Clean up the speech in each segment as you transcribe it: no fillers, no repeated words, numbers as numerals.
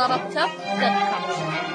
www.طربتك.com.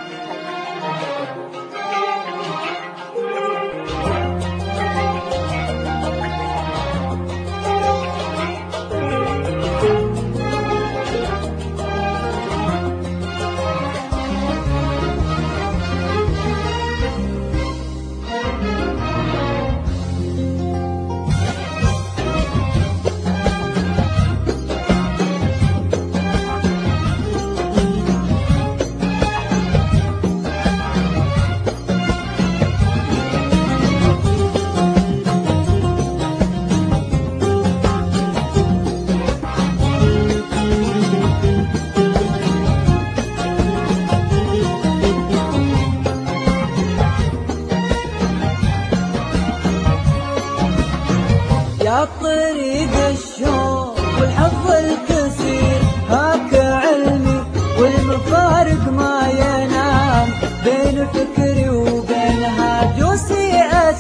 يا طريق الشوق والحظ الكثير هاك علمي والمفارق ما ينام بين فكري وبين هاجوسي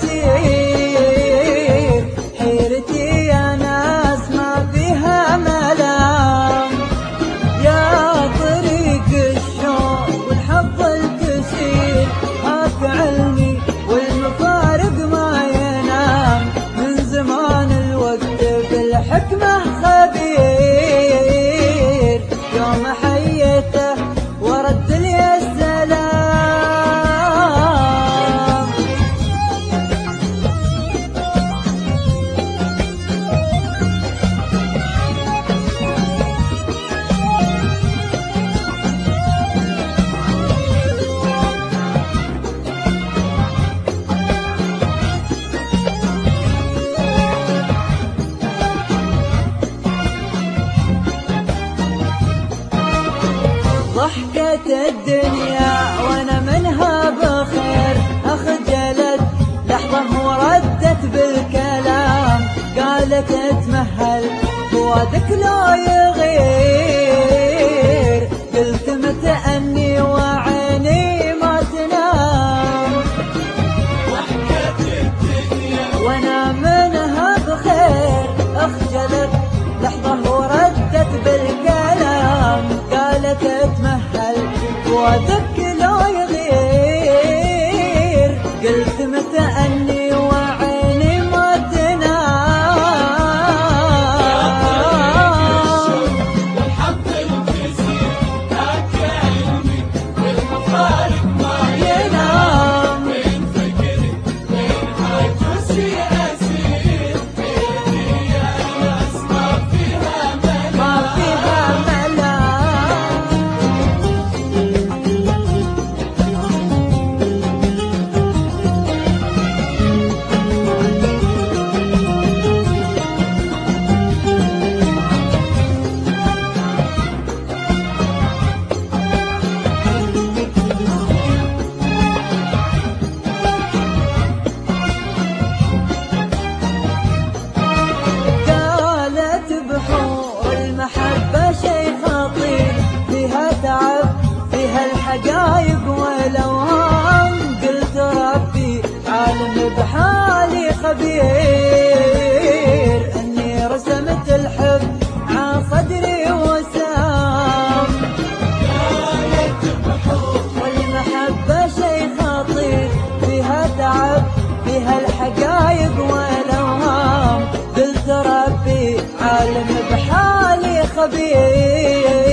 أسير حيرتي يا ناس ما فيها ملام. يا طريق الشوق والحظ الكثير هاك علمي والمفارق ما ينام من زمان بالحكمة خبير يوم حيته ورد لي السلام. ضحكة الدنيا وانا منها بخير اخجلت لحظة وردت بالكلام قالت اتمهل فؤادك لا يغير قلت متأني وعيني ما تنام. ضحكة الدنيا وانا منها بخير اخجلت لحظة وردت بالكلام قالت اتمهل فؤادك لا يغير قلت متأني وعيني ما تنام. والحظ الكثير هاك علمي والمفارق ما ينام بين فكري بين هاجوسي أسير حيرتي يا ناس ما فيها ملام. ما فيها ملام. قالت بحور المحبة شي خطير فيها تعب فيها الحقايق والأوهام قلت ربي عالم بحالي خبير اني رسمت الحب عن صدري وسام. قالت بحور والمحبة شي خطير فيها تعب فيها الحقايق والأوهام قلت ربي عالم بحالي خبير